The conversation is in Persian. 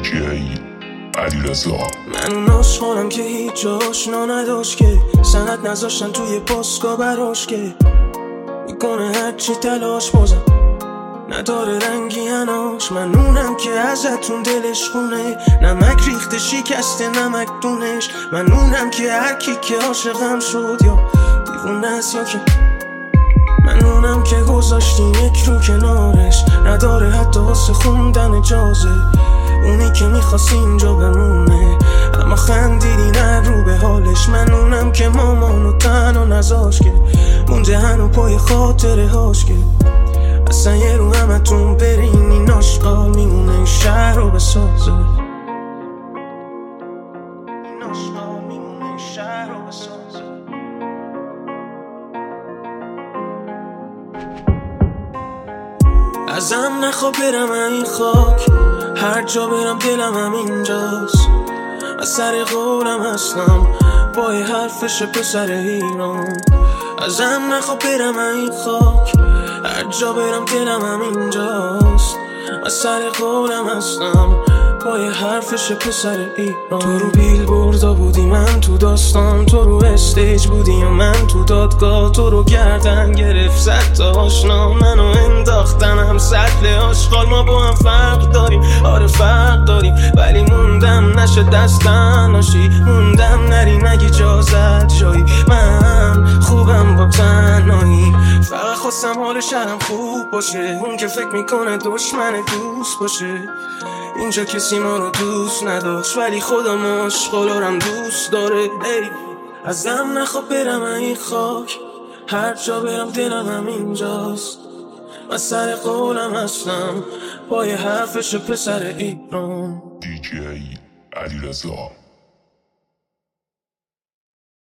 دیجی علیرضا. من اون عشقانم که هیچ آشنا نداشت، که سند نذاشتن توی پاسکا براش، که میکنه هرچی تلاش بازم نداره رنگی هناش. من اونم که ازتون دلش خونه، نمک ریخته شکسته نمک دونش. من اونم که هرکی که عاشقم شد یا دیوونه است یا که من اونم که گذاشتیم یک رو کنارش، نداره حتی واسه خوندن اجازه. اونی که میخواست اینجا بمونه اما خندیدی نه رو به حالش. من اونم که مامانو تنها نذاشت، که مونده هنو پای خاطره هاش، که اصلا یه رو همتون برین این آشقال میمونه این شهر رو بسازه. این آشقال میمونه این شهر رو بسازه. ازم نخوا برم این خاک، هر جا برم دلم هم اینجاست. از سر قولم هستم با یه حرفش پسر ایران. ازم نخوا برم این خاک، هر جا برم دلم هم اینجاست. از سر قولم هستم با یه حرفش پسر ایران. تو رو بیل بردا بودی من تو داستان، تو رو استیج بودی و من تو دادگاه. تو رو گردن گرفت صد تا آشنا، منو انداختن هم سطل آشغال. ما با هم فرق داریم، آره فرق داریم، ولی موندم نشه دستن ناشی. موندم نری مگه جازت جایی، من خوبم با تنهایی. فقط خواستم حال شهرم خوب باشه، اون که فکر میکنه دشمن دوست باشه. اینجا کسی ما رو دوست نداشت، ولی خدا مشغولارم دوست داره. ای ازم نخوا برم این خاک، هر جا برم دلم هم اینجاست. من سر قولم هستم با یه حرفش پسر ایران. دیجی علیرضا.